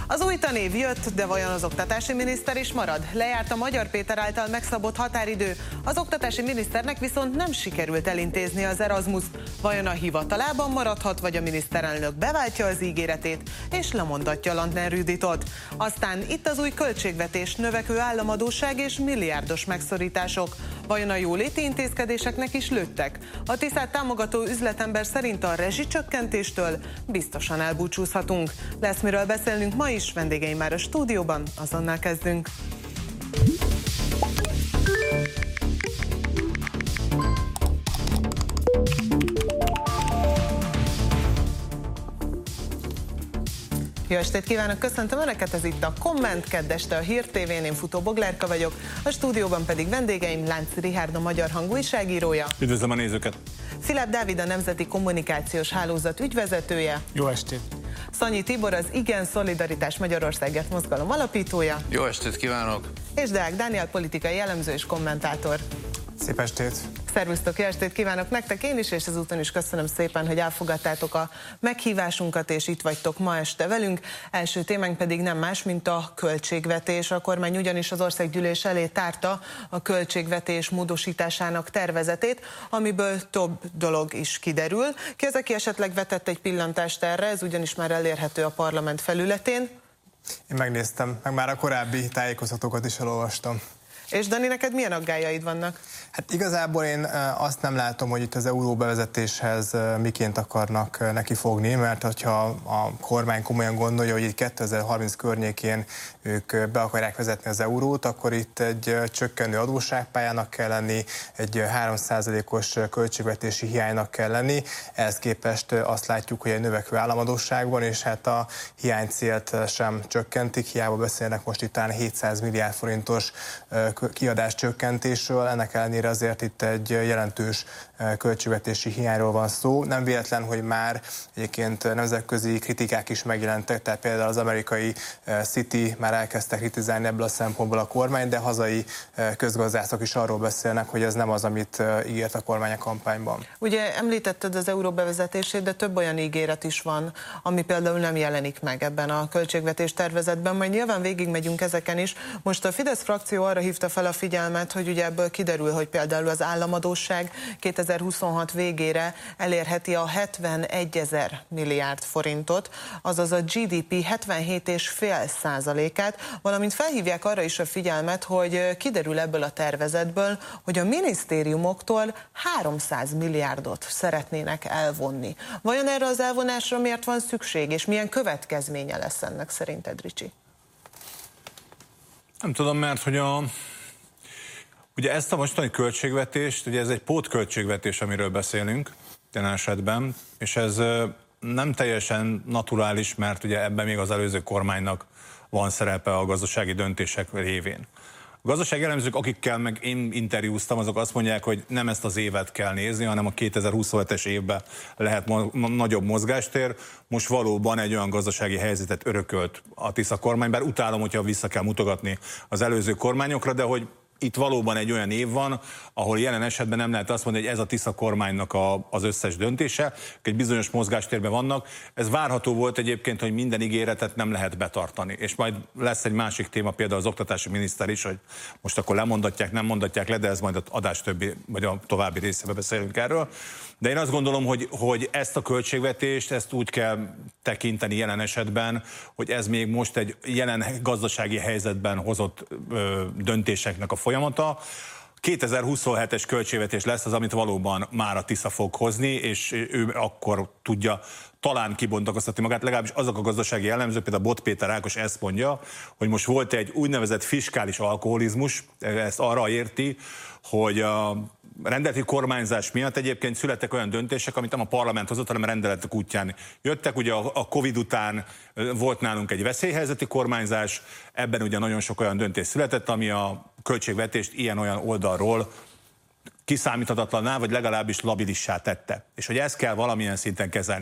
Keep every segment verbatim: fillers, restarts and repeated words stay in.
Az új tanév jött, de vajon az oktatási miniszter is marad? Lejárt a Magyar Péter által megszabott határidő, az oktatási miniszternek viszont nem sikerült elintézni az Erasmust. Vajon a hivatalában maradhat, vagy a miniszterelnök beváltja az ígéretét, és lemondatja Lantner Juditot? Aztán itt az új költségvetés, növekvő államadósság és milliárdos megszorítások. Vajon a jóléti intézkedéseknek is lőttek? A Tiszát támogató üzletember szerint a rezsicsökkentéstől biztosan elbúcsúzhatunk. Lesz miről beszélnünk ma is, vendégeim már a stúdióban, azonnal kezdünk. Jó estét kívánok, köszöntöm Önöket, ez itt a Komment, kedd este a Hír té vén, én Futó Boglárka vagyok, a stúdióban pedig vendégeim Lánci Richárd, a Magyar Hang újságírója. Üdvözlöm a nézőket! Filip Dávid, a Nemzeti Kommunikációs Hálózat ügyvezetője. Jó estét! Szanyi Tibor, az Igen Szolidaritás Magyarországért mozgalom alapítója. Jó estét kívánok! És Deák Dániel, politikai elemző és kommentátor. Szép estét! Szervusztok, jó estét kívánok nektek én is, és ezúton is köszönöm szépen, hogy elfogadtátok a meghívásunkat, és itt vagytok ma este velünk. Első témánk pedig nem más, mint a költségvetés. A kormány ugyanis az országgyűlés elé tárta a költségvetés módosításának tervezetét, amiből több dolog is kiderül. Ki az, aki esetleg vetett egy pillantást erre, ez ugyanis már elérhető a parlament felületén. Én megnéztem, meg már a korábbi tájékoztatókat is elolvastam. És Dani, neked milyen aggályaid vannak? Hát igazából én azt nem látom, hogy itt az euró bevezetéshez miként akarnak neki fogni, mert hogyha a kormány komolyan gondolja, hogy itt kétezer-harminc környékén ők be akarják vezetni az eurót, akkor itt egy csökkenő adósságpályának kell lenni, egy három százalékos költségvetési hiánynak kell lenni. Ehhez képest azt látjuk, hogy egy növekvő államadósság van, és hát a hiánycélt sem csökkentik, hiába beszélnek most itt talán hétszáz milliárd forintos kiadás csökkentésről, ennek ellenére azért itt egy jelentős költségvetési hiányról van szó. Nem véletlen, hogy már egyébként nemzetközi kritikák is megjelentek, tehát például az amerikai Citi már elkezdte kritizálni ebből a szempontból a kormány, de hazai közgazdászok is arról beszélnek, hogy ez nem az, amit ígért a kormány a kampányban. Ugye említetted az euró bevezetését, de több olyan ígéret is van, ami például nem jelenik meg ebben a költségvetés tervezetben, majd nyilván végigmegyünk ezeken is. Most a Fidesz frakció arra hívta fel a figyelmet, hogy ugye ebből kiderül, hogy például az államadósság kétezer-huszonhat végére elérheti a hetvenegyezer milliárd forintot, azaz a gé dé pé hetvenhét egész öt százalékát, valamint felhívják arra is a figyelmet, hogy kiderül ebből a tervezetből, hogy a minisztériumoktól háromszáz milliárdot szeretnének elvonni. Vajon erre az elvonásra miért van szükség, és milyen következménye lesz ennek szerinted, Ricsi? Nem tudom, mert hogy a... Ugye ezt a mostani költségvetést, ugye ez egy pótköltségvetés, amiről beszélünk jelen esetben, és ez nem teljesen naturális, mert ugye ebben még az előző kormánynak van szerepe a gazdasági döntések révén. A gazdasági elemzők, akikkel meg én interjúztam, azok azt mondják, hogy nem ezt az évet kell nézni, hanem a kétezer-huszonhetes évben lehet mo- nagyobb mozgástér. Most valóban egy olyan gazdasági helyzetet örökölt a Tisza kormány, bár utálom, hogyha vissza kell mutogatni az előző kormányokra, de hogy itt valóban egy olyan év van, ahol jelen esetben nem lehet azt mondani, hogy ez a Tisza kormánynak a, az összes döntése, egy bizonyos mozgástérben vannak. Ez várható volt egyébként, hogy minden ígéretet nem lehet betartani. És majd lesz egy másik téma, például az oktatási miniszter is, hogy most akkor lemondatják, nem mondatják le, de ez majd az adás többi, vagy a további részében beszélünk erről. De én azt gondolom, hogy, hogy ezt a költségvetést, ezt úgy kell tekinteni jelen esetben, hogy ez még most egy jelen gazdasági helyzetben hozott ö, döntéseknek a folyamata. kétezer-huszonhetes költségvetés lesz az, amit valóban már a Tisza fog hozni, és ő akkor tudja talán kibontakoztatni magát, legalábbis azok a gazdasági elemzők, például Bot Péter Ákos ezt mondja, hogy most volt egy úgynevezett fiskális alkoholizmus, ezt arra érti, hogy a rendeleti kormányzás miatt egyébként születtek olyan döntések, amit nem a parlament hozott, hanem a rendeletek útján jöttek. Ugye a Covid után volt nálunk egy veszélyhelyzeti kormányzás, ebben ugye nagyon sok olyan döntés született, ami a költségvetést ilyen-olyan oldalról kiszámíthatatlanná, vagy legalábbis labilissá tette. És hogy ezt kell valamilyen szinten kezelni.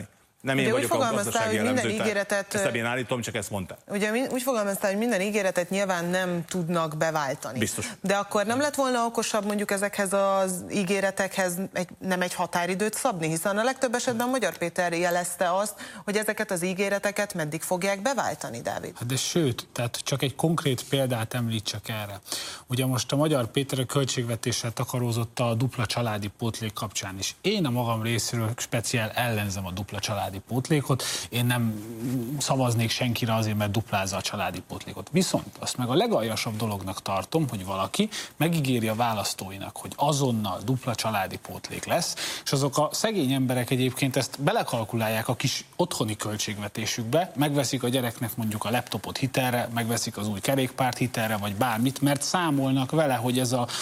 Nem én ugye vagyok a gazdasági elemző, ígéretet, ezt én állítom, csak ezt mondta. Ugye úgy fogalmaztál, hogy minden ígéretet nyilván nem tudnak beváltani. Biztos. De akkor nem lett volna okosabb mondjuk ezekhez az ígéretekhez egy, nem egy határidőt szabni, hiszen a legtöbb esetben Magyar Péter jelezte azt, hogy ezeket az ígéreteket meddig fogják beváltani, Dávid. Hát de sőt, tehát csak egy konkrét példát említsek erre. Ugye most a Magyar Péter a költségvetéssel takarózott a dupla családi pótlék kapcsán is. Én a magam részéről speciál ellenzem a dupla családi pótlékot, én nem szavaznék senkire azért, mert duplázza a családi pótlékot. Viszont azt meg a legaljasabb dolognak tartom, hogy valaki megígéri a választóinak, hogy azonnal dupla családi pótlék lesz, és azok a szegény emberek egyébként ezt belekalkulálják a kis otthoni költségvetésükbe, megveszik a gyereknek mondjuk a laptopot hitelre, megveszik az új kerékpárt hitelre, vagy bármit, mert számolnak vele, hogy ez az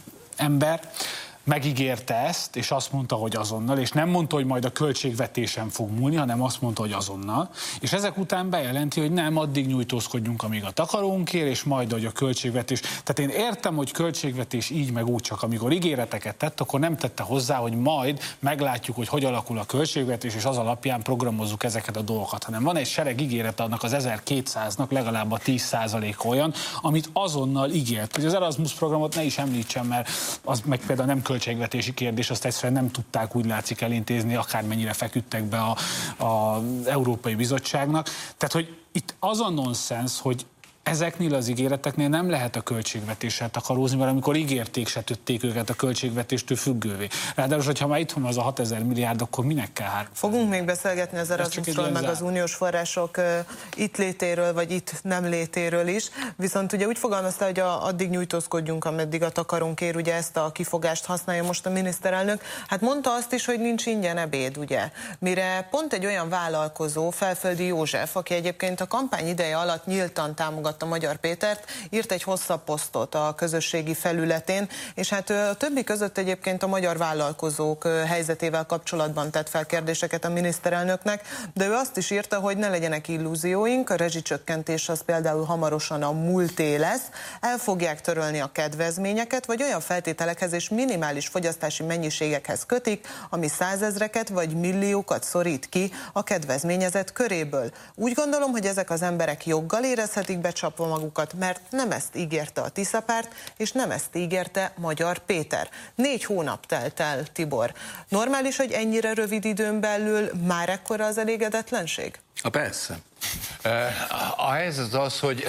ember megígérte ezt, és azt mondta, hogy azonnal, és nem mondta, hogy majd a költségvetésen fog múlni, hanem azt mondta, hogy azonnal, és ezek után bejelenti, hogy nem, addig nyújtózkodjunk, amíg a takarónk ér, és majd, hogy a költségvetés. Tehát én értem, hogy költségvetés így meg úgy, csak amikor ígéreteket tett, akkor nem tette hozzá, hogy majd meglátjuk, hogy hogy alakul a költségvetés, és az alapján programozzuk ezeket a dolgokat, hanem van egy sereg ígéret annak az ezerkétszáznak legalább a tíz százalék olyan, amit azonnal ígért. Hogy az Erasmus programot ne is említsem, mert az meg például nem költségvetési kérdés, azt egyszerűen nem tudták úgy látszik elintézni, akármennyire feküdtek be a, a Európai Bizottságnak. Tehát, hogy itt az a nonsens, hogy ezeknél az ígéreteknél nem lehet a költségvetéssel takarózni, mert amikor ígérték, se tették őket a költségvetéstől függővé. Ráadásul, hogyha már itt van az a hatezer milliárd, akkor minek kell három? Fogunk még beszélgetni az Erasmusról, meg az uniós források uh, itt létéről, vagy itt nem létéről is. Viszont ugye úgy fogalmazta, hogy a, addig nyújtózkodjunk, ameddig a takarónk ér, ugye ezt a kifogást használja most a miniszterelnök. Hát mondta azt is, hogy nincs ingyen ebéd, ugye? Mire pont egy olyan vállalkozó, Felföldi József, aki egyébként a kampány ideje alatt nyíltan támogatta a Magyar Pétert, írt egy hosszabb posztot a közösségi felületén, és hát a többi között egyébként a magyar vállalkozók helyzetével kapcsolatban tett fel kérdéseket a miniszterelnöknek, de ő azt is írta, hogy ne legyenek illúzióink, a rezsicsökkentés az például hamarosan a múlté lesz, el fogják törölni a kedvezményeket, vagy olyan feltételekhez és minimális fogyasztási mennyiségekhez kötik, ami százezreket vagy milliókat szorít ki a kedvezményezett köréből. Úgy gondolom, hogy ezek az emberek joggal érezhetik be csapva magukat, mert nem ezt ígérte a Tiszapárt, és nem ezt ígérte Magyar Péter. Négy hónap telt el, Tibor. Normális, hogy ennyire rövid időn belül már ekkora az elégedetlenség? A persze. A helyzet az, hogy...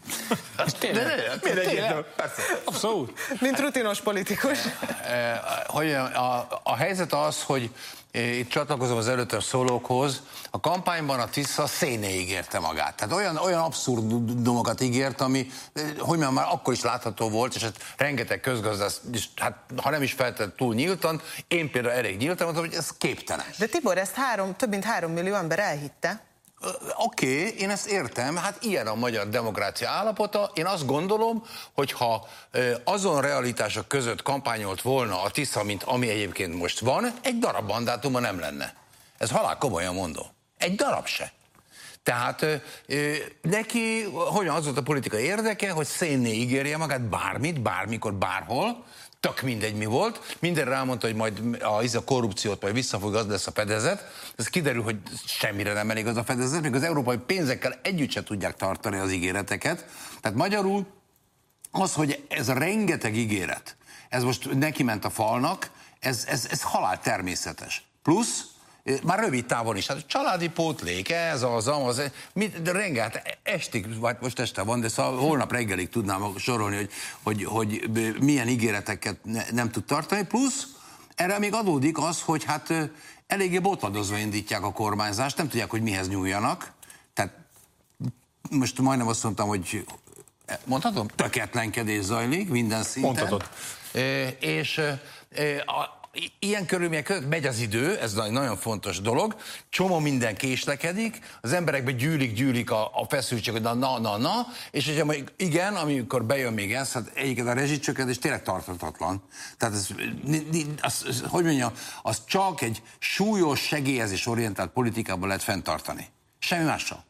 Abszolút. Mint rutinos politikus. Hogy a, a helyzet az, hogy itt csatlakozom az előttem szólókhoz, a kampányban a Tisza széné ígérte magát. Tehát olyan, olyan abszurdumokat ígért, ami, hogy már akkor is látható volt, és hát rengeteg közgazdász, és hát ha nem is feltett túl nyíltan, én például elég nyíltan mondtam, hogy ez képtelen. De Tibor, ezt három, több mint három millió ember elhitte. Oké, okay, én ezt értem, hát ilyen a magyar demokrácia állapota. Én azt gondolom, hogy ha azon realitások között kampányolt volna a Tisza, mint ami egyébként most van, egy darab mandátuma nem lenne. Ez halál komolyan mondom. Egy darab se. Tehát neki, hogyan az volt a politikai érdeke, hogy szénné ígérje magát bármit, bármikor, bárhol, tök mindegy mi volt, mindenre rámondta, hogy majd a, a korrupciót majd visszafog, az lesz a fedezet. Ez kiderül, hogy semmire nem elég az a fedezet, még az európai pénzekkel együtt se tudják tartani az ígéreteket. Tehát magyarul az, hogy ez a rengeteg ígéret, ez most neki ment a falnak, ez, ez, ez halál természetes. Plusz, már rövid távon is, hát családi pótlék, ez az, az, mit, de renget, estig, vagy most este van, de szóval holnap reggelig tudnám sorolni, hogy, hogy, hogy milyen ígéreteket ne, nem tud tartani, plusz erre még adódik az, hogy hát eléggé botladozva indítják a kormányzást, nem tudják, hogy mihez nyúljanak, tehát most majdnem azt mondtam, hogy mondhatom? Tökéletlenkedés zajlik minden szinten. Mondhatod. E, és e, a ilyen körülmények között megy az idő, ez egy nagyon fontos dolog, csomó minden késlekedik, az emberekbe gyűlik, gyűlik a, a feszültség, hogy na, na, na, na, és hogyha majd igen, amikor bejön még ez, hát egyiket a rezsicsökkentés tényleg tarthatatlan. Tehát ez, az, az, hogy mondjam, az csak egy súlyos segélyezés orientált politikában lehet fenntartani. Semmi mással.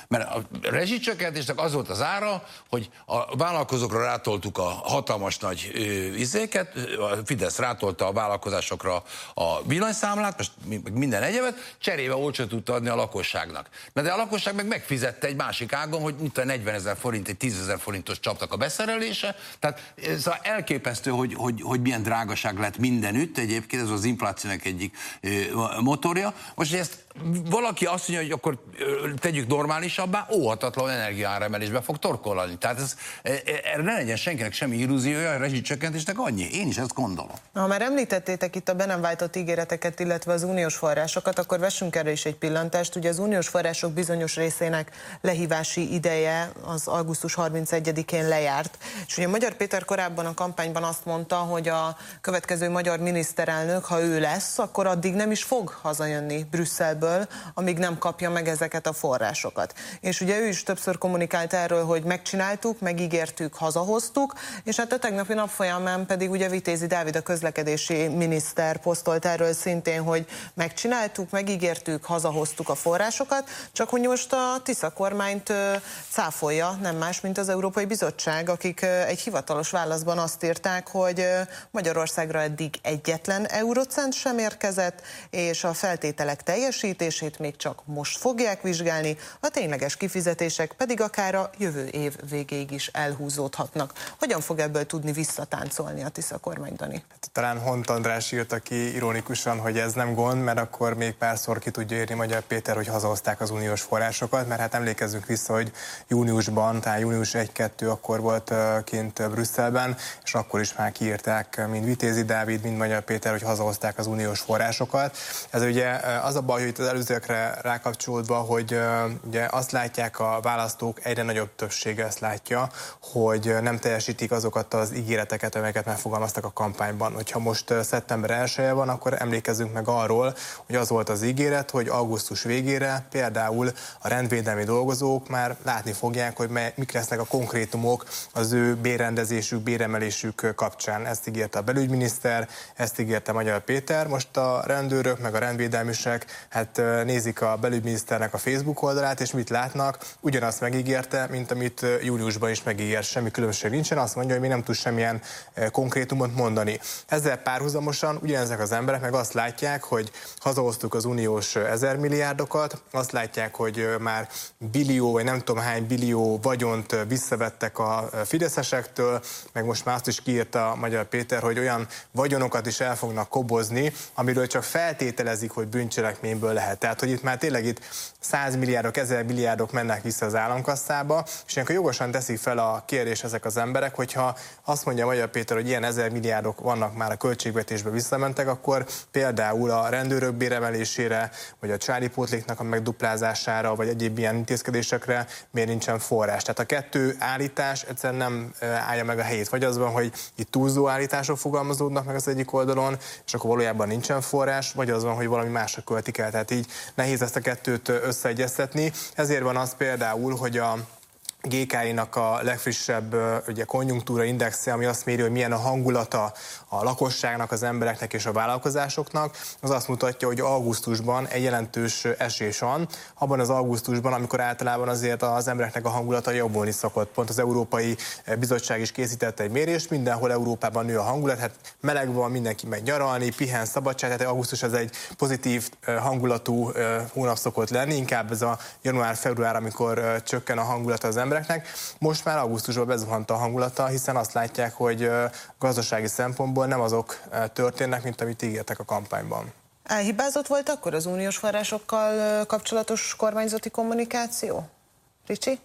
Mert a rezsicsökkentésnek az volt az ára, hogy a vállalkozókra rátoltuk a hatalmas nagy ö, izéket, a Fidesz rátolta a vállalkozásokra a villanyszámlát, most minden egyebet, cserébe olcsó tudta adni a lakosságnak. Na de a lakosság meg megfizette egy másik ágon, hogy mint a negyvenezer forint, egy tízezer forintos csaptak a beszerelése. Tehát ez elképesztő, hogy, hogy, hogy milyen drágaság lett mindenütt, egyébként ez az inflációnak egyik ö, motorja. Most, hogy ezt valaki azt mondja, hogy akkor tegyük normálisabbá, óhatatlan energiaáremelésbe fog torkolni. Tehát ez, erre ne legyen senkinek semmi illúziója, a rezsicsökkentésnek annyi. Én is ezt gondolom. Ha már említettétek itt a be nem váltott ígéreteket, illetve az uniós forrásokat, akkor vessünk erre is egy pillantást. Ugye az uniós források bizonyos részének lehívási ideje az augusztus harmincegyedikén lejárt. És ugye Magyar Péter korábban a kampányban azt mondta, hogy a következő magyar miniszterelnök, ha ő lesz, akkor addig nem is fog hazajönni Brüsszelből, amíg nem kapja meg ezeket a forrásokat. És ugye ő is többször kommunikált erről, hogy megcsináltuk, megígértük, hazahoztuk, és hát a tegnapi nap folyamán pedig ugye Vitézi Dávid, a közlekedési miniszter posztolt erről szintén, hogy megcsináltuk, megígértük, hazahoztuk a forrásokat, csak hogy most a Tisza kormányt cáfolja, nem más, mint az Európai Bizottság, akik egy hivatalos válaszban azt írták, hogy Magyarországra eddig egyetlen eurocent sem érkezett, és a feltételek teljesítését még csak most fogják vizsgálni, a tényleges kifizetések pedig akár a jövő év végéig is elhúzódhatnak. Hogyan fog ebből tudni visszatáncolni a Tisza kormány, Dani? Talán Hont András írta ki ironikusan, hogy ez nem gond, mert akkor még párszor ki tudja érni Magyar Péter, hogy hazahozták az uniós forrásokat, mert hát emlékezzünk vissza, hogy júniusban, tehát június egy-kettő akkor volt kint Brüsszelben, és akkor is már kiírták mind Vitézi Dávid, mind Magyar Péter, hogy hazahozták az uniós forrásokat. Ez ugye az a baj, hogy itt az előzőekre rákapcsolódva, hogy ugye azt látják a választók, egyre nagyobb többsége ezt látja, hogy nem teljesítik azokat az ígéreteket, amelyeket megfogalmaztak a kampányban. Hogyha most szeptember elseje van, akkor emlékezzünk meg arról, hogy az volt az ígéret, hogy augusztus végére például a rendvédelmi dolgozók már látni fogják, hogy mik lesznek a konkrétumok az ő bérrendezésük, béremelésük kapcsán. Ezt ígérte a belügyminiszter, ezt ígérte Magyar Péter. Most a rendőrök meg a rendvédelmisek hát nézik a belügyminiszternek a Facebook oldalát, és mit látnak? Ugyanazt megígérte, mint amit júliusban is megígért. Semmi különbség nincsen, azt mondja, hogy mi nem tud semmilyen konkrétumot mondani. Ezzel párhuzamosan ugyanezek az emberek meg azt látják, hogy hazahoztuk az uniós ezer milliárdokat, azt látják, hogy már billió, vagy nem tudom hány billió vagyont visszavettek a fideszesektől, meg most már azt is kiírta Magyar Péter, hogy olyan vagyonokat is el fognak kobozni, amiről csak feltételezik, hogy bűncselekményből lehet. Tehát, hogy itt már tényleg itt száz milliárdok, ezer milliárdok mennek vissza az államkasszába, és ilyenkor jogosan teszik fel a kérdés ezek az emberek, hogyha azt mondja Magyar Péter, hogy ilyen ezer milliárdok vannak már a költségvetésbe visszamentek, akkor például a rendőrök béremelésére, vagy a családi pótléknak a megduplázására, vagy egyéb ilyen intézkedésekre miért nincsen forrás. Tehát a kettő állítás egyszerűen nem állja meg a helyét. Vagy az van, hogy itt túlzó állítások fogalmazódnak meg az egyik oldalon, és akkor valójában nincsen forrás, vagy az van, hogy valami másra költik el. Tehát így nehéz ezt a kettőt összeegyeztetni. Ezért van az például, hogy a gé ká i-nak a legfrissebb ugye, konjunktúra indexe, ami azt méri, hogy milyen a hangulata a lakosságnak, az embereknek és a vállalkozásoknak, az azt mutatja, hogy augusztusban egy jelentős esés van. Abban az augusztusban, amikor általában azért az embereknek a hangulata jobbulni szokott. Pont az Európai Bizottság is készítette egy mérést, mindenhol Európában nő a hangulat, hát meleg van, mindenki megy nyaralni, pihen, szabadság, tehát augusztus ez egy pozitív hangulatú hónap szokott lenni, inkább ez a január-február, amikor csökken a hangulat az embereknek. Most már augusztusban bezuhant a hangulata, hiszen azt látják, hogy gazdasági szempontból nem azok történnek, mint amit ígértek a kampányban. Elhibázott volt akkor az uniós forrásokkal kapcsolatos kormányzati kommunikáció? Ricsi?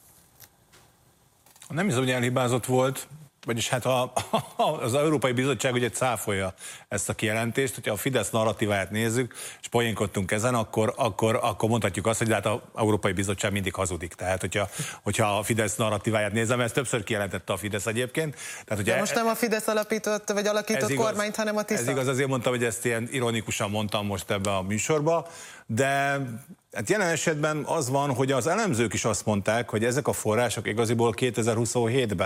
Nem hiszem, hogy elhibázott volt, vagyis hát a, az Európai Bizottság ugye cáfolja ezt a kijelentést, hogyha a Fidesz narratíváját nézzük, és poénkodtunk ezen, akkor, akkor, akkor mondhatjuk azt, hogy hát az Európai Bizottság mindig hazudik. Tehát, hogyha, hogyha a Fidesz narratíváját nézem, ezt többször kijelentette a Fidesz egyébként. Tehát, De most nem a Fidesz alapított, vagy alakított igaz, kormányt, hanem a Tisza. Ez igaz, azért mondtam, hogy ezt ilyen ironikusan mondtam most ebbe a műsorba, de hát jelen esetben az van, hogy az elemzők is azt mondták, hogy ezek a források igaziból kétezer-huszonhétben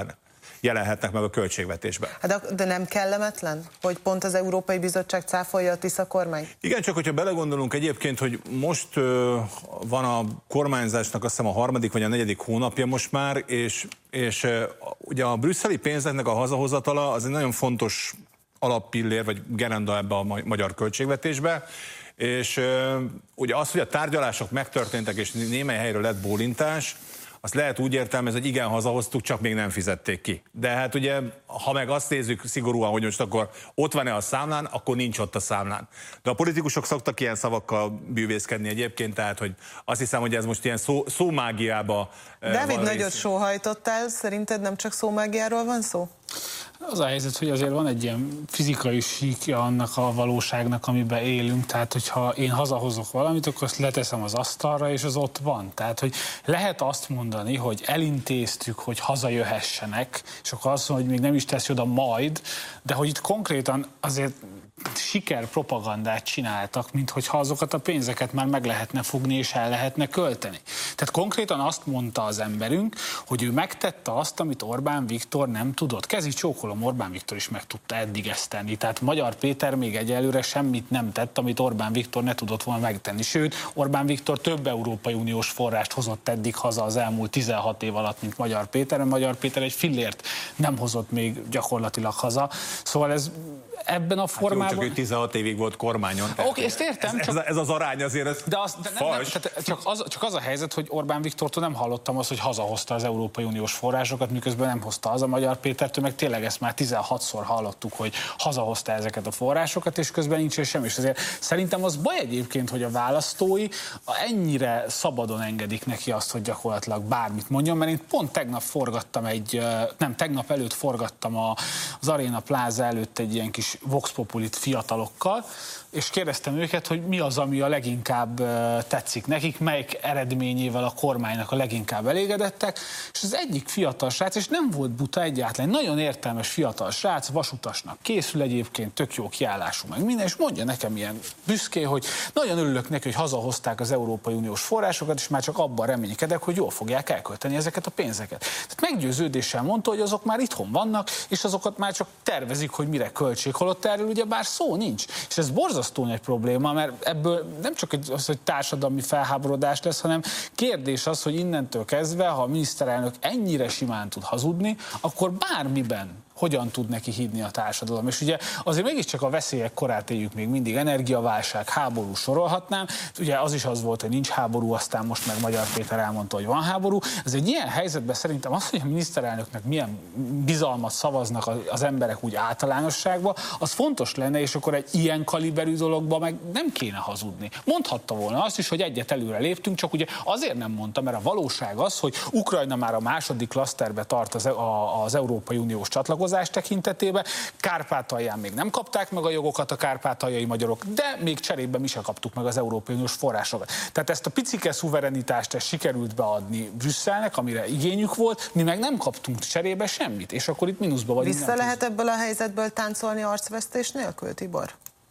jelenhetnek meg a költségvetésben. De, de nem kellemetlen, hogy pont az Európai Bizottság cáfolja a Tisza kormány? Igen, csak hogyha belegondolunk egyébként, hogy most ö, van a kormányzásnak azt hiszem a harmadik vagy a negyedik hónapja most már, és, és ö, ugye a brüsszeli pénzeknek a hazahozatala az egy nagyon fontos alappillér, vagy gerenda ebbe a magyar költségvetésbe, és ö, ugye az, hogy a tárgyalások megtörténtek, és némely helyről lett bólintás, azt lehet úgy értelmezni, hogy igen, hazahoztuk, csak még nem fizették ki. De hát ugye, ha meg azt nézzük szigorúan, hogy most akkor ott van-e a számlán, akkor nincs ott a számlán. De a politikusok szoktak ilyen szavakkal bűvészkedni egyébként, tehát hogy azt hiszem, hogy ez most ilyen szó, szómágiába... Dávid, nagyot sóhajtottál, szerinted nem csak szómágiáról van szó? Az a helyzet, hogy azért van egy ilyen fizikai síkja annak a valóságnak, amiben élünk, tehát hogyha én hazahozok valamit, akkor azt leteszem az asztalra, és az ott van. Tehát, hogy lehet azt mondani, hogy elintéztük, hogy hazajöhessenek, és akkor azt mondja, hogy még nem is teszi oda majd, de hogy itt konkrétan azért sikerpropagandát csináltak, mint hogyha azokat a pénzeket már meg lehetne fogni és el lehetne költeni. Tehát konkrétan azt mondta az emberünk, hogy ő megtette azt, amit Orbán Viktor nem tudott. Kezi csókolom, Orbán Viktor is meg tudta eddig ezt tenni. Tehát Magyar Péter még egyelőre semmit nem tett, amit Orbán Viktor ne tudott volna megtenni. Sőt, Orbán Viktor több Európai Uniós forrást hozott eddig haza az elmúlt tizenhat év alatt, mint Magyar Péter. Magyar Péter egy fillért nem hozott még gyakorlatilag haza. Szóval ez ebben a formában... Hát jó, csak ő tizenhat évig volt kormányon. Oké, okay, ezt értem. Ez, csak... ez, ez az arány azért, ez de az, de nem, nem, tehát csak, az, csak az a helyzet, hogy Orbán Viktortól nem hallottam azt, hogy hazahozta az Európai Uniós forrásokat, miközben nem hozta az a Magyar Pétertől, meg tényleg ezt már tizenhatszor hallottuk, hogy hazahozta ezeket a forrásokat, és közben nincs semmi. És azért szerintem az baj egyébként, hogy a választói ennyire szabadon engedik neki azt, hogy gyakorlatilag bármit mondjon, mert én pont tegnap forgattam egy, nem, tegnap előtt forgattam a, az Arena Plaza előtt egy ilyen kis Vox Populit fiatalokkal, és kérdeztem őket, hogy mi az, ami a leginkább tetszik nekik, melyik eredményével a kormánynak a leginkább elégedettek, és az egyik fiatal srác, és nem volt buta egyáltalán, nagyon értelmes fiatal srác, vasutasnak készül egyébként, tök jó kiállású, meg minden, és mondja nekem ilyen büszkén, hogy nagyon örülök neki, hogy hazahozták az Európai Uniós forrásokat, és már csak abban reménykedek, hogy jól fogják elkölteni ezeket a pénzeket. Tehát meggyőződéssel mondta, hogy azok már itthon vannak, és azokat már csak tervezik, hogy mire költsék, holott erről ugye bár szó nincs. És ez borzasztó egy probléma, mert ebből nem csak az, hogy társadalmi felháborodás lesz, hanem kérdés az, hogy innentől kezdve, ha a miniszterelnök ennyire simán tud hazudni, akkor bármiben hogyan tud neki hívni a társadalom. És ugye azért mégiscsak a veszélyek korát éljük még mindig, energiaválság, háború, sorolhatnám. Ugye az is az volt, hogy nincs háború, aztán most meg Magyar Péter elmondta, hogy van háború. Ez egy ilyen helyzetben szerintem az, hogy a miniszterelnöknek milyen bizalmat szavaznak az emberek úgy általánosságban, az fontos lenne, és akkor egy ilyen kaliberű dologban meg nem kéne hazudni. Mondhatta volna azt is, hogy egyet előre léptünk, csak ugye azért nem mondta, mert a valóság az, hogy Ukrajna már a második klaszterbe tart az, a, az Európai Uniós csatlakozás tekintetében. Kárpátalján még nem kapták meg a jogokat a kárpátaljai magyarok, de még cserébe mi se kaptuk meg az Európai Uniós forrásokat. Tehát ezt a picike szuverenitást ezt sikerült beadni Brüsszelnek, amire igényük volt, mi meg nem kaptunk cserébe semmit, és akkor itt mínuszba vagy. Vissza lehet ebből a helyzetből táncolni arcvesztés nélkül, Tibor?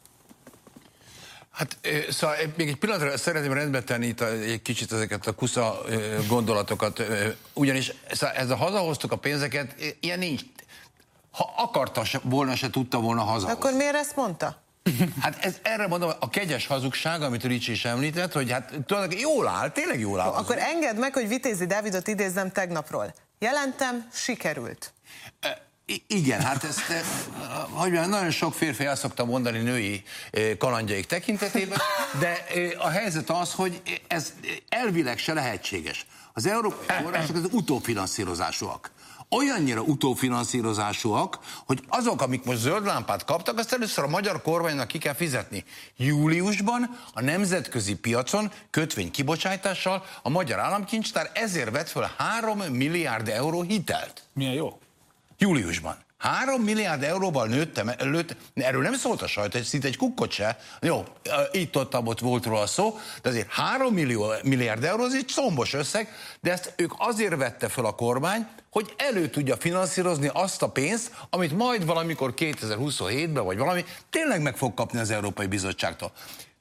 Hát szóval még egy pillanatra szeretném rendbe tenni itt egy kicsit ezeket a kusza gondolatokat, ugyanis ez a hazahoztuk a pénzeket, ilyen nincs. Ha akarta volna, se tudta volna hazahozni. Akkor miért ezt mondta? Hát ez, erre mondom, a kegyes hazugság, amit Ricsi is említett, hogy hát tulajdonképpen jól áll, tényleg jól áll. Jó, akkor engedd meg, hogy Vitézi Dávidot idézzem tegnapról. Jelentem, sikerült. I- igen, hát ezt hogy nagyon sok férfi el szokta mondani női kalandjaik tekintetében, de a helyzet az, hogy ez elvileg se lehetséges. Az európai források az utófinanszírozásúak. Olyannyira utófinanszírozásúak, hogy azok, amik most zöld lámpát kaptak, azt először a magyar kormánynak ki kell fizetni. Júliusban a nemzetközi piacon kötvény kibocsátással a magyar államkincstár ezért vett föl három milliárd euró hitelt. Milyen jó? Júliusban. három milliárd euróval nőttem, előtt, erről nem szólt a sajtó, egy szinte egy kukkot se. Jó, itt-ott ott volt róla szó, de azért három milliárd euró, az egy szombos összeg, de ezt ők azért vette fel a kormány, hogy elő tudja finanszírozni azt a pénzt, amit majd valamikor kétezer-huszonhétben, vagy valami, tényleg meg fog kapni az Európai Bizottságtól.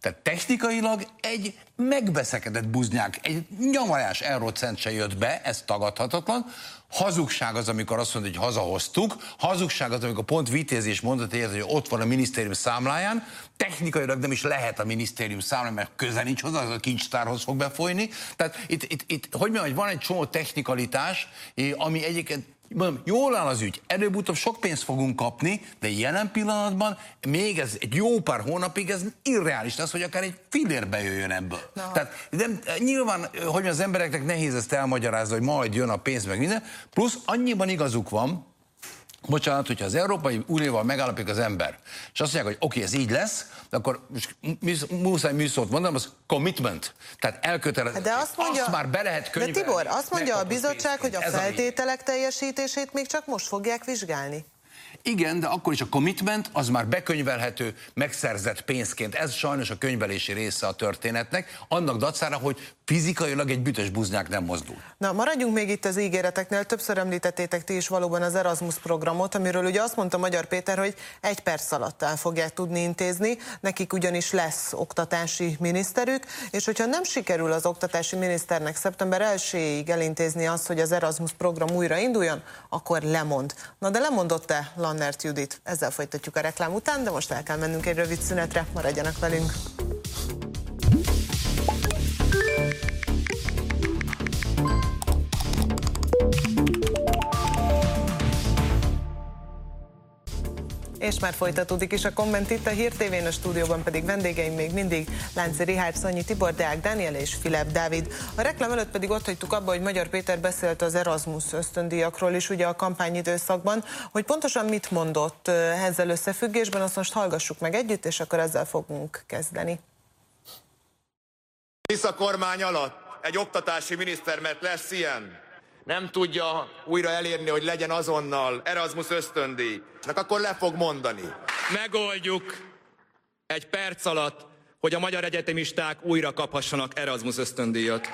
Tehát technikailag egy megbeszekedett buznyák, egy nyamarás eurocent se jött be, ez tagadhatatlan. Hazugság az, amikor azt mondja, hogy hazahoztuk. Hazugság az, amikor pont Vitéz mondott, hogy ott van a minisztérium számláján. Technikailag nem is lehet a minisztérium számláján, mert köze nincs hozzá, az a kincstárhoz fog befolyni. Tehát itt, itt, itt hogy mondjam, hogy van egy csomó technikalitás, ami egyébként mondom, jól áll az ügy, előbb-utóbb sok pénzt fogunk kapni, de jelen pillanatban még ez egy jó pár hónapig ez irreális lesz, hogy akár egy fillérbe jöjjön ebből. No. Tehát nem, nyilván, hogy az embereknek nehéz ezt elmagyarázni, hogy majd jön a pénz, meg minden, plusz annyiban igazuk van, bocsánat, hogyha az Európai Unióval megállapik az ember, és azt mondják, hogy oké, okay, ez így lesz, de akkor muszáj műszót mondanom, az commitment, tehát elkötelezett. De azt, mondja, azt már be lehet könyvelni. De Tibor, azt mondja a bizottság, hogy a ez feltételek a teljesítését még csak most fogják vizsgálni. Igen, de akkor is a commitment az már bekönyvelhető, megszerzett pénzként. Ez sajnos a könyvelési része a történetnek, annak dacára, hogy fizikailag egy bütös buznyák nem mozdul. Na, maradjunk még itt az ígéreteknél. Többször említettétek ti is valóban az Erasmus programot, amiről ugye azt mondta Magyar Péter, hogy egy perc alatt el fogják tudni intézni, nekik ugyanis lesz oktatási miniszterük, és hogyha nem sikerül az oktatási miniszternek szeptember elsejéig elintézni azt, hogy az Erasmus program újra induljon, akkor lemond. Na de lemondott-e Lannert Judit? Ezzel folytatjuk a reklám után, de most el kell mennünk egy rövid szünetre, maradjanak velünk. És már folytatódik is a komment itt a Hír té vén, a stúdióban pedig vendégeim még mindig Lánci Richárd, Szanyi Tibor, Deák Dániel és Filip Dávid. A reklám előtt pedig ott hagytuk abba, hogy Magyar Péter beszélt az Erasmus ösztöndíjakról is ugye a kampányidőszakban, hogy pontosan mit mondott ezzel összefüggésben, azt most hallgassuk meg együtt, és akkor ezzel fogunk kezdeni. Tisza kormány alatt egy oktatási miniszter, mert lesz ilyen, nem tudja újra elérni, hogy legyen azonnal Erasmus ösztöndíj, akkor le fog mondani. Megoldjuk egy perc alatt, hogy a magyar egyetemisták újra kaphassanak Erasmus ösztöndíjat.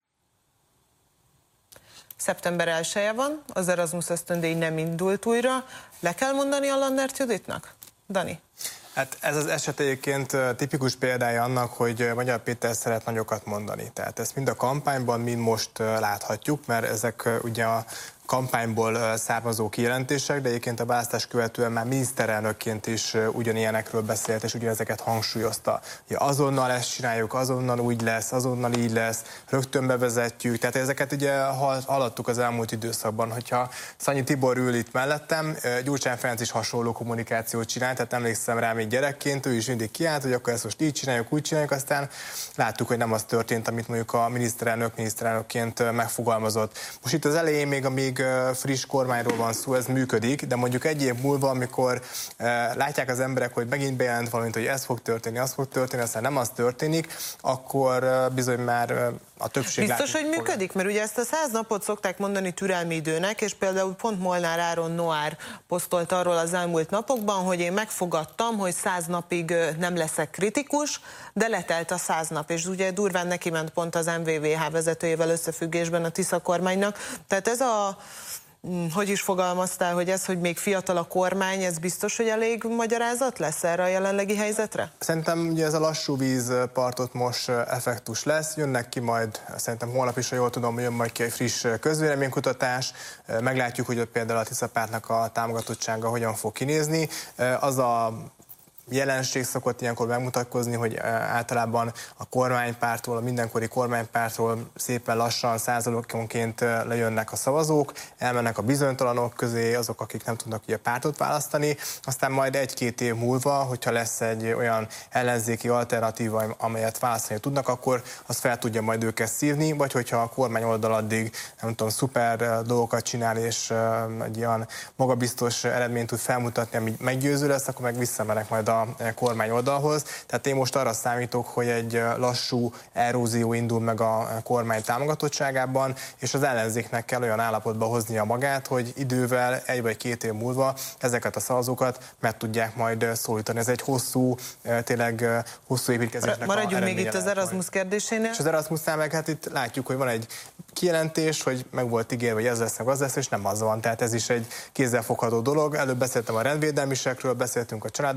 Szeptember elseje van, az Erasmus ösztöndíj nem indult újra. Le kell mondani a Lannert Juditnak? Dani? Hát ez az eset egyébként tipikus példája annak, hogy Magyar Péter szeret nagyokat mondani. Tehát ezt mind a kampányban, mind most láthatjuk, mert ezek ugye a kampányból származó kijelentések, de egyébként a választás követően már miniszterelnökként is ugyanilyenekről beszélt, és ugyanezeket hangsúlyozta. Hogy azonnal ezt csináljuk, azonnal úgy lesz, azonnal így lesz, rögtön bevezetjük. Tehát ezeket ugye hallottuk az elmúlt időszakban, hogyha Szanyi Tibor ül itt mellettem, Gyurcsány Ferenc is hasonló kommunikációt csinált, tehát emlékszem rá még gyerekként, ő is mindig kiállt, hogy akkor ezt most így csináljuk, úgy csináljuk, aztán láttuk, hogy nem az történt, amit mondjuk a miniszterelnök miniszterelnökként megfogalmazott. Most itt az elején még, amíg friss kormányról van szó, ez működik, de mondjuk egy év múlva, amikor e, látják az emberek, hogy megint bejelent valamit, hogy ez fog történni, az fog történni, aztán nem az történik, akkor e, bizony már e, a többség... Biztos, hogy működik? Mert ugye ezt a száz napot szokták mondani türelmi időnek, és például pont Molnár Áron Noár posztolt arról az elmúlt napokban, hogy én megfogadtam, hogy száz napig nem leszek kritikus, de letelt a száz nap, és ugye durván neki ment pont az em vé vé há vezetőjével összefüggésben a Tisza kormánynak. Tehát ez a... Hogy is fogalmaztál, hogy ez, hogy még fiatal a kormány, ez biztos, hogy elég magyarázat lesz erre a jelenlegi helyzetre? Szerintem ugye ez a lassú víz partot most effektus lesz, jönnek ki majd, szerintem holnap is, ha jól tudom, jön majd ki egy friss közvéleménykutatás, meglátjuk, hogy ott például a Tisza pártnak a támogatottsága hogyan fog kinézni. Az a jelenség szokott ilyenkor megmutatkozni, hogy általában a kormánypártól, a mindenkori kormánypártról szépen lassan százalékonként lejönnek a szavazók, elmennek a bizonytalanok közé, azok, akik nem tudnak ugye pártot választani, aztán majd egy-két év múlva, hogyha lesz egy olyan ellenzéki alternatíva, amelyet választani tudnak, akkor az fel tudja majd őket szívni, vagy hogyha a kormány oldal addig, nem tudom, szuper dolgokat csinál, és egy olyan magabiztos eredményt tud felmutatni, ami meggyőző lesz, akkor meg visszamennek majd a kormány oldalhoz. Tehát én most arra számítok, hogy egy lassú erózió indul meg a kormány támogatottságában, és az ellenzéknek kell olyan állapotba hoznia magát, hogy idővel, egy vagy két év múlva ezeket a szavazókat meg tudják majd szólítani. Ez egy hosszú, tényleg hosszú építkezésnek a Maradjunk még itt az Erasmus kérdésénél. És az Erasmusnál meg hát itt látjuk, hogy van egy kijelentés, hogy meg volt ígérve, hogy ez lesz, meg az lesz, és nem az van. Tehát ez is egy kézzelfogható dolog. Előbb beszéltem a rendvédelmisekről, beszéltünk a családosokról,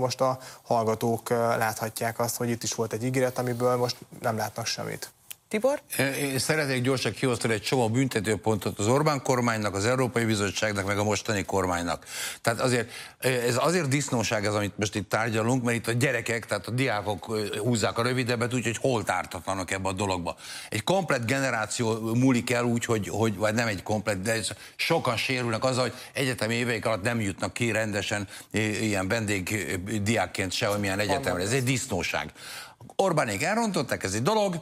most a hallgatók láthatják azt, hogy itt is volt egy ígéret, amiből most nem látnak semmit. Tibor? Én szeretnék gyorsan kiosztani egy csomó büntetőpontot az Orbán kormánynak, az Európai Bizottságnak, meg a mostani kormánynak. Tehát azért, ez azért disznóság ez, amit most itt tárgyalunk, mert itt a gyerekek, tehát a diákok húzzák a rövidebbet, úgyhogy hol ártatlanak ebbe a dologba. Egy komplett generáció múlik el úgy, hogy, hogy vagy nem egy komplett, de sokan sérülnek azzal, hogy egyetemi éveik alatt nem jutnak ki rendesen ilyen vendégdiákként semmilyen egyetemre. Ez egy disznóság. Orbánék elrontották, ez egy dolog,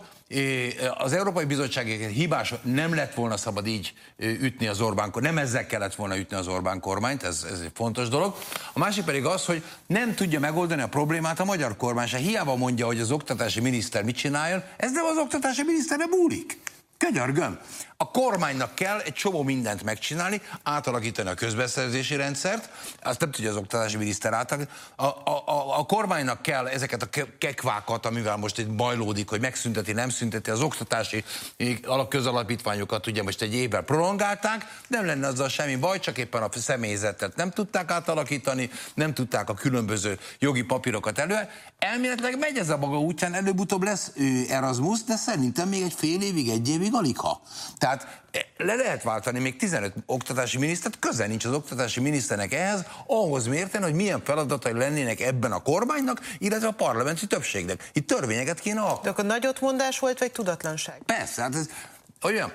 az Európai Bizottság hibás, nem lett volna szabad így ütni az Orbán kormányt, nem ezzel kellett volna ütni az Orbán kormányt, ez, ez egy fontos dolog. A másik pedig az, hogy nem tudja megoldani a problémát a magyar kormány se. Hiába mondja, hogy az oktatási miniszter mit csináljon, ez nem az oktatási miniszterre múlik. Könyörgöm! A kormánynak kell egy csomó mindent megcsinálni, átalakítani a közbeszerzési rendszert, azt nem tudja az oktatási miniszter átalakítani. A, a, a, a kormánynak kell ezeket a kekvákat, amivel most itt bajlódik, hogy megszünteti, nem szünteti, az oktatási közalapítványokat ugye most egy évvel prolongálták, nem lenne azzal semmi baj, csak éppen a személyzetet nem tudták átalakítani, nem tudták a különböző jogi papírokat elő. Elméletileg megy ez a maga útján, előbb-utóbb lesz Erasmus, de szerintem még egy fél évig, egy évig aligha. Tehát le lehet váltani még tizenöt oktatási minisztert, közel nincs az oktatási miniszternek ehhez, ahhoz mérten, hogy milyen feladatai lennének ebben a kormánynak, illetve a parlamenti többségnek. Itt törvényeket kéne alkotni. De akkor nagyotmondás volt, vagy tudatlanság? Persze, hát ez olyan.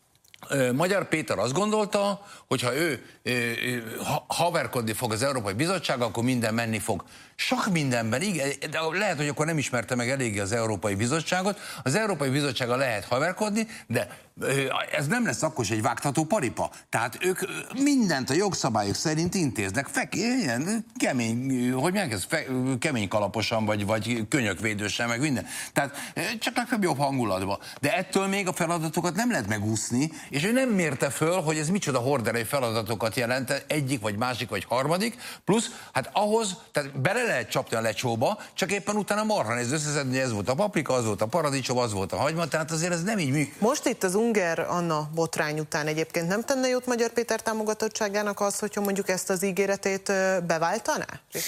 Magyar Péter azt gondolta, hogy ha ő ha, haverkodni fog az Európai Bizottság, akkor minden menni fog. Sok mindenben, igen, de lehet, hogy akkor nem ismerte meg eléggé az Európai Bizottságot. Az Európai Bizottsággal lehet haverkodni, de ez nem lesz akkor egy vágtató paripa. Tehát ők mindent a jogszabályok szerint intéznek. Fek, ilyen kemény, hogy mondják ez, fe, kemény kalaposan, vagy, vagy könyökvédősen, meg minden. Tehát csak legfeljebb jobb hangulatban. De ettől még a feladatokat nem lehet megúszni, és ő nem mérte föl, hogy ez micsoda horderei feladatokat jelent, egyik, vagy másik, vagy harmadik, plusz, hát ahhoz, tehát bele lehet csapni a lecsóba, csak éppen utána marha néz összeszedni, ez volt a paprika, az volt a paradicsom, az volt a hagyma, tehát azért ez nem így működik. Most itt az Unger Anna botrány után egyébként nem tenne jót Magyar Péter támogatottságának az, hogyha mondjuk ezt az ígéretét beváltaná?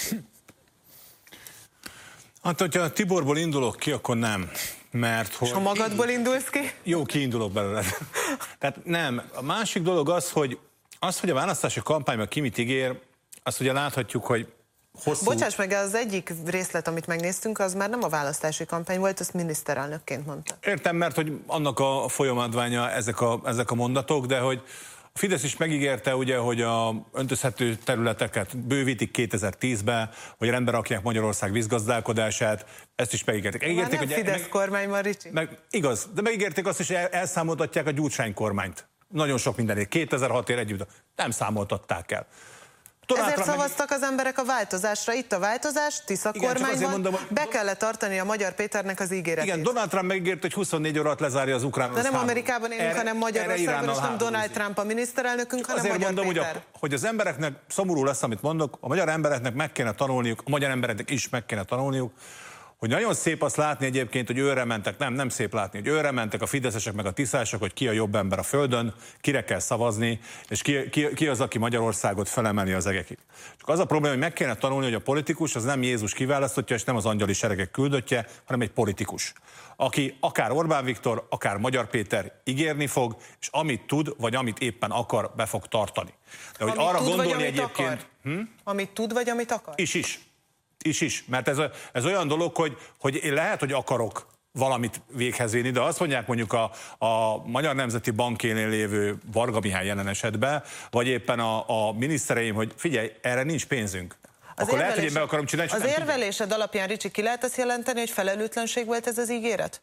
Hát, hogyha Tiborból indulok ki, akkor nem. Mert hogy... És ha magadból indulsz ki? Jó, kiindulok belőle. Tehát nem. A másik dolog az, hogy az, hogy a választási kampányban ki mit ígér, azt ugye láthatjuk, hogy hosszú... Bocsáss meg, az egyik részlet, amit megnéztünk, az már nem a választási kampány volt, azt miniszterelnökként mondta. Értem, mert hogy annak a folyamadványa ezek a, ezek a mondatok, de hogy a Fidesz is megígérte, ugye, hogy a öntözhető területeket bővítik kétezer-tízben, hogy rendbe rakják Magyarország vízgazdálkodását, ezt is megígérték. Megígérték, nem hogy Fidesz meg, kormány van, Ricsi. Meg, igaz, de megígérték azt is, hogy el, elszámoltatják a Gyurcsány kormányt. Nagyon sok mindenért. kétezer-hatért együtt nem számoltatták el. Donald Ezért Trump szavaztak meg... az emberek a változásra. Itt a változás, Tisza kormányban, mondom, be kellett tartani a Magyar Péternek az ígéretét. Igen, Donald Trump megígért, hogy huszonnégy óra alatt lezárja az ukrán. De nem Amerikában élünk, erre, hanem Magyarországon, és nem Donald Trump a miniszterelnökünk, hanem Azért Magyar mondom, Péter. hogy, a, hogy az embereknek szomorú lesz, amit mondok, a magyar embereknek meg kéne tanulniuk, a magyar embereknek is meg kéne tanulniuk, hogy nagyon szép azt látni egyébként, hogy őre mentek, nem, nem szép látni, hogy őre mentek a fideszesek meg a tiszások, hogy ki a jobb ember a földön, kire kell szavazni, és ki, ki, ki az, aki Magyarországot felemeli az egekig. Csak az a probléma, hogy meg kéne tanulni, hogy a politikus az nem Jézus kiválasztottja, és nem az angyali seregek küldöttje, hanem egy politikus, aki akár Orbán Viktor, akár Magyar Péter ígérni fog, és amit tud, vagy amit éppen akar, be fog tartani. De hogy amit arra tud, gondolni vagy, egyébként... Hm? Amit tud, vagy amit akar? Is is. Is is, mert ez, ez olyan dolog, hogy, hogy én lehet, hogy akarok valamit véghez vinni, de azt mondják mondjuk a, a Magyar Nemzeti Bankénél lévő Varga Mihály jelen esetben, vagy éppen a, a minisztereim, hogy figyelj, erre nincs pénzünk. Az Akkor lehet, hogy én meg akarom csinálni, Az érvelésed tudom. Alapján, Ricsi, ki lehet ezt jelenteni, hogy felelőtlenség volt ez az ígéret?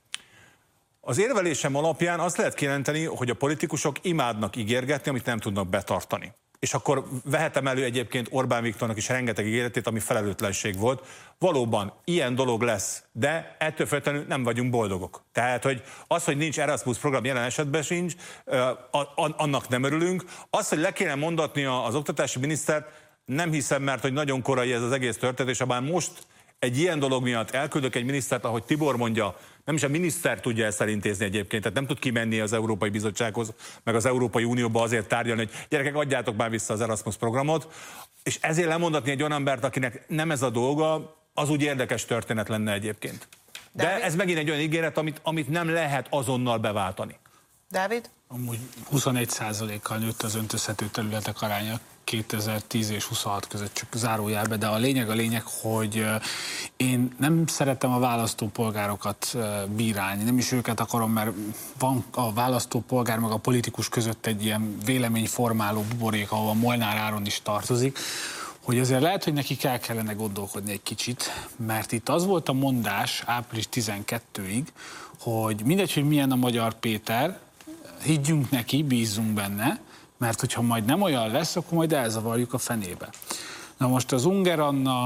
Az érvelésem alapján azt lehet kijelenteni, hogy a politikusok imádnak ígérgetni, amit nem tudnak betartani. És akkor vehetem elő egyébként Orbán Viktornak is rengeteg ígéretét, ami felelőtlenség volt. Valóban ilyen dolog lesz, de ettől függetlenül nem vagyunk boldogok. Tehát, hogy az, hogy nincs Erasmus program jelen esetben sincs, annak nem örülünk. Az, hogy le kéne mondatni az oktatási minisztert, nem hiszem, mert hogy nagyon korai ez az egész történet, és abban most egy ilyen dolog miatt elküldök egy minisztert, ahogy Tibor mondja, Nem is a miniszter tudja ezt elintézni egyébként, tehát nem tud kimenni az Európai Bizottsághoz, meg az Európai Unióba azért tárgyalni, hogy gyerekek, adjátok már vissza az Erasmus programot, és ezért lemondatni egy olyan embert, akinek nem ez a dolga, az úgy érdekes történet lenne egyébként. De Dávid? ez megint egy olyan ígéret, amit, amit nem lehet azonnal beváltani. Dávid? Amúgy huszonegy százalékkal nőtt az öntözhető területek aránya kétezer-tíz és huszonhat között, csak zárójelbe, de a lényeg a lényeg, hogy én nem szeretem a választópolgárokat bírálni, nem is őket akarom, mert van a választópolgár meg a politikus között egy ilyen véleményformáló buborék, ahol a Molnár Áron is tartozik, hogy azért lehet, hogy nekik el kellene gondolkodni egy kicsit, mert itt az volt a mondás április tizenkettedikéig, hogy mindegy, hogy milyen a Magyar Péter, higgyünk neki, bízzunk benne, mert hogyha majd nem olyan lesz, akkor majd elzavarjuk a fenébe. Na most az Ungár Anna,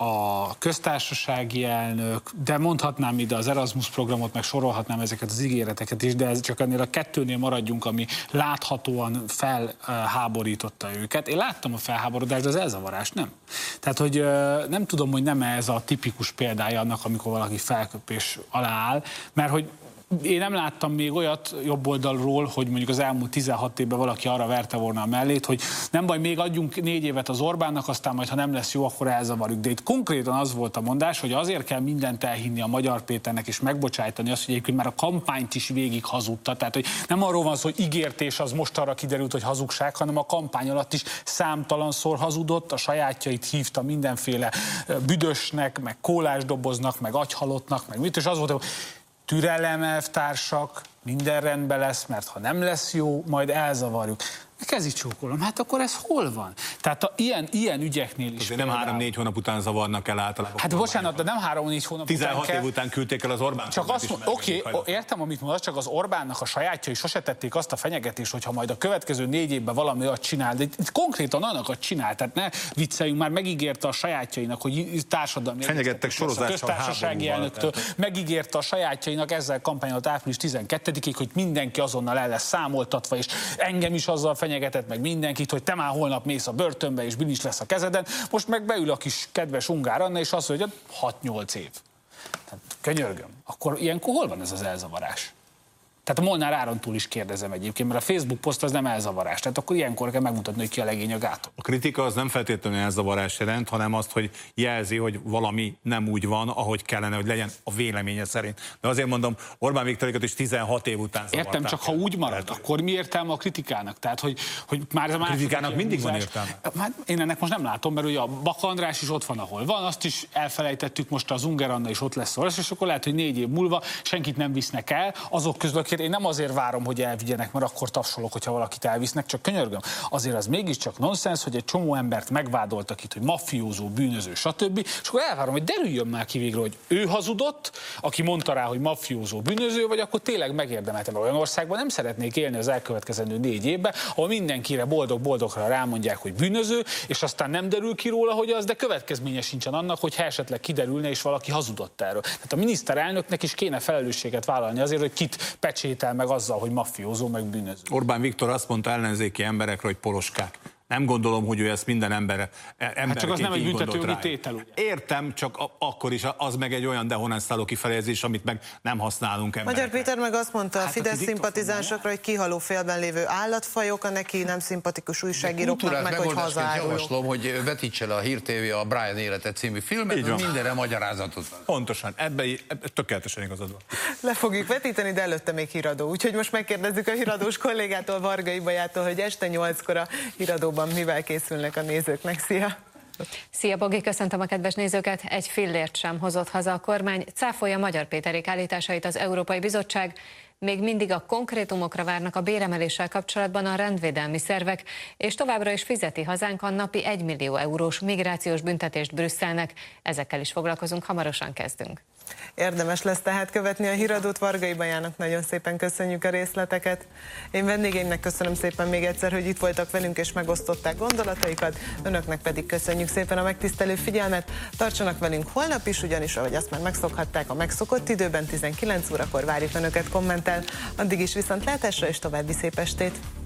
a köztársasági elnök, de mondhatnám ide az Erasmus programot, meg sorolhatnám ezeket az ígéreteket is, de ez csak ennél a kettőnél maradjunk, ami láthatóan felháborította őket. Én láttam a felháborodást, de az elzavarás nem. Tehát, hogy nem tudom, hogy nem ez a tipikus példája annak, amikor valaki felköpés alá áll, mert hogy én nem láttam még olyat jobb oldalról, hogy mondjuk az elmúlt tizenhat évben valaki arra verte volna a mellét, hogy nem baj, még adjunk négy évet az Orbánnak, aztán majd, ha nem lesz jó, akkor elzavarjuk. De itt konkrétan az volt a mondás, hogy azért kell mindent elhinni a Magyar Péternek és megbocsájtani azt, hogy egyébként már a kampányt is végig hazudta. Tehát, hogy nem arról van szó, hogy ígért, és az most arra kiderült, hogy hazugság, hanem a kampány alatt is számtalanszor hazudott, a sajátjait hívta mindenféle büdösnek, meg kólásdoboznak, meg agyhalottnak, meg mit, és az volt, hogy türelem, elvtársak, minden rendben lesz, mert ha nem lesz jó, majd elzavarjuk. Kezi csókolom, hát akkor ez hol van? Tehát a, ilyen, ilyen ügyeknél is... Azért nem három-négy hónap után zavarnak el általában. Hát bocsánat, de nem három-négy hónap után tizenhat kell. év után küldték el az Orbán. Csak azt mondom, oké, okay, értem, amit mondasz, csak az Orbánnak a sajátjai sose tették azt a fenyegetést, hogy ha majd a következő négy évben valami olyat csinál, de itt konkrétan annakat csinál, tehát ne vicceljünk, már megígérte a sajátjainak, hogy társadalmi... Fenyegettek sorozással, köztársasági elnöktől, megígérte a sajátjainak ezzel kampányolt április tizenkettedikéig, hogy mindenki azonnal el lesz számoltatva, és engem is azzal fenyegetett, meg mindenkit, hogy te már holnap mész a börtönbe, és bilincs lesz a kezeden. Most meg beül a kis kedves Ungár Anna, és azt mondja, hogy hat-nyolc év. Tehát könyörgöm. Akkor ilyenkor hol van ez az elzavarás? Tehát a Molnár Árontól is kérdezem egyébként, mert a Facebook poszt az nem elzavarás. Tehát akkor ilyenkor kell megmutatni, hogy ki a legény a gáton. A kritika az nem feltétlenül elzavarás jelent, hanem azt, hogy jelzi, hogy valami nem úgy van, ahogy kellene, hogy legyen a véleménye szerint. De azért mondom, Orbán Viktorikat is tizenhat év után zavarták. Értem, csak ha úgy marad, lehet, akkor mi értelme a kritikának? Tehát, hogy, hogy már a kritikának mindig van értelme. Hát én ennek most nem látom, mert ugye a Baka András is ott van, ahol van, azt is elfelejtettük, most az Ungár Anna is ott lesz, és akkor lehet, hogy négy év múlva senkit nem visznek el, azok közül, én nem azért várom, hogy elvigyenek, mert akkor tapsolok, hogyha valakit elvisznek, csak könyörgöm. Azért az mégiscsak nonsens, hogy egy csomó embert megvádoltak itt, hogy mafiózó, bűnöző, stb. És akkor elvárom, hogy derüljön már ki végre, hogy ő hazudott, aki mondta rá, hogy mafiózó, bűnöző, vagy akkor tényleg megérdemeltem. Olyan országban nem szeretnék élni az elkövetkezendő négy évben, ahol mindenkire boldog-boldogra rámondják, hogy bűnöző, és aztán nem derül ki róla, hogy az, de következménye sincsen annak, hogy esetleg kiderülne, és valaki hazudott erről. Tehát a miniszterelnöknek is kéne felelősséget vállalni azért, hogy kit pecsétel meg azzal, hogy mafiózó, meg bűnöző. Orbán Viktor azt mondta ellenzéki emberekre, hogy poloskák. Nem gondolom, hogy ő ezt minden ember, emberként hát csak az nem egy büntetőjogi tétel, ugye? Értem, csak a, akkor is az meg egy olyan dehonestáló kifejezés, amit meg nem használunk emberekre. Magyar Péter meg azt mondta hát a Fidesz szimpatizánsokra, hogy kihaló félben lévő állatfajok, a neki nem szimpatikus újságíróknak meg, hogy hazaárulók. Javaslom, hogy vetítse le a Hír té vé a Brian élete című filmet, mindenre magyarázatot. Pontosan, ebben ebbe tökéletesen igazad van. Le fogjuk vetíteni, de előtte még híradó. Úgyhogy most megkérdezzük a híradós kollégától, Vargai Bajától, hogy este nyolckor a híradó mivel készülnek a nézőknek. Szia! Szia, Bogi, köszöntöm a kedves nézőket! Egy fillért sem hozott haza a kormány, cáfolja Magyar Péterék állításait az Európai Bizottság. Még mindig a konkrétumokra várnak a béremeléssel kapcsolatban a rendvédelmi szervek, és továbbra is fizeti hazánk a napi egymillió eurós migrációs büntetést Brüsszelnek. Ezekkel is foglalkozunk, hamarosan kezdünk. Érdemes lesz tehát követni a híradót. Vargai Bajának nagyon szépen köszönjük a részleteket. Én vendégeimnek köszönöm szépen még egyszer, hogy itt voltak velünk és megosztották gondolataikat. Önöknek pedig köszönjük szépen a megtisztelő figyelmet. Tartsanak velünk holnap is, ugyanis ahogy azt már megszokhatták, a megszokott időben tizenkilenc órakor várjuk Önöket kommentel. Addig is viszontlátásra és további szép estét!